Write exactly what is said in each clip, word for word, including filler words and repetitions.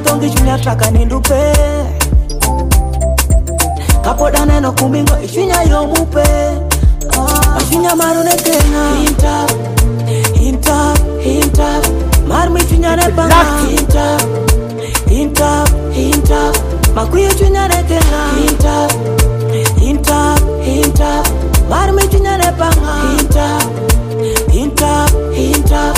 tongi chunya traka nindupe kapoda neno kumingo ishinya yomupe ashinya marune kenga hinta hinta hinta marmi chunya ne banga hinta hinta hinta makuye chunya ne kenga hinta hinta hinta marmi chunya ne banga hinta hinta hinta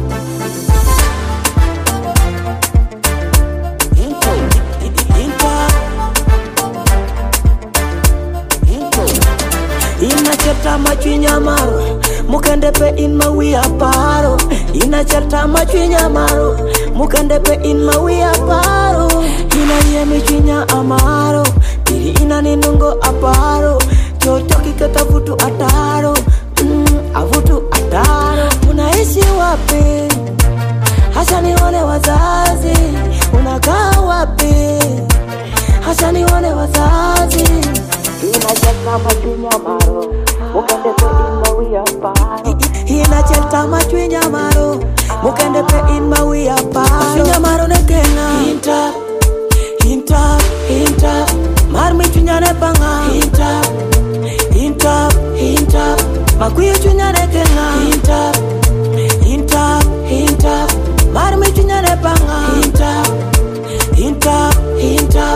Ina cheta machinya maro mukende pe in mawi aparo ina cheta machinya maro mukende pe in mawi aparo ina yemi chinya amaro tiri ina ninungo aparo chochoki kata vutu ataro mm, avutu ataro unaishi wapi hasa nione wazazi unakaa wapi hasa nione wazazi ina cheta machinya maro mukende pe in mawi aparo ina cheta machinya maro mukende pe in mawi aparo chinya maro ne kenga hinta hinta hinta marmi chinya ne banga hinta hinta hinta makuye chinya ne kenga hinta hinta hinta marmi chinya ne banga hinta hinta hinta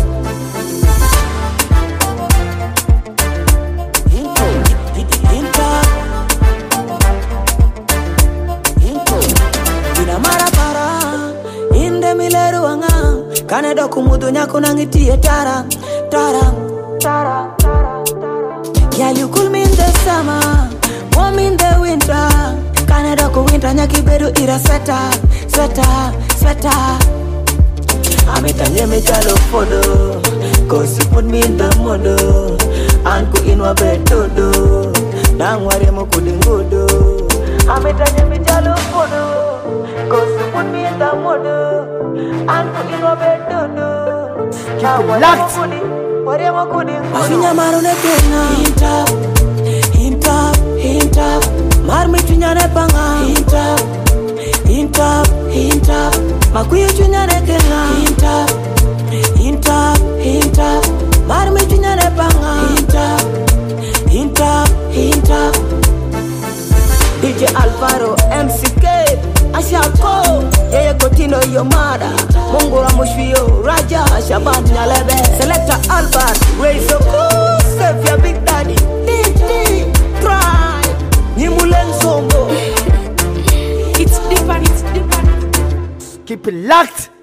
Kanada kumudu nyako nangitie tara tara tara tara Girl you cool me in the summer, warm in the winter. Kanada ku winter nyaki bedu ira sweater sweater sweater Ametanye me jalo fodo cause you put me in the mood anku inwa bedodo nangware mo kudingodo Ametanye me jalo fodo cause you put me in the mood anku inwa bedodo Locked. Ashinya marune kenga hinta hinta hinta marmi chunya ne banga hinta hinta hinta makuye chunya ne kenga hinta hinta hinta marmi chunya ne banga hinta hinta hinta D J Alvaro M C K Ashako yeye kotino yomada Mongora Mushio Raja Shaban Nyalebe Selector Albert Raise your cool Save your big daddy D D Try Nimulen Sombo It's different, it's different. Keep it locked.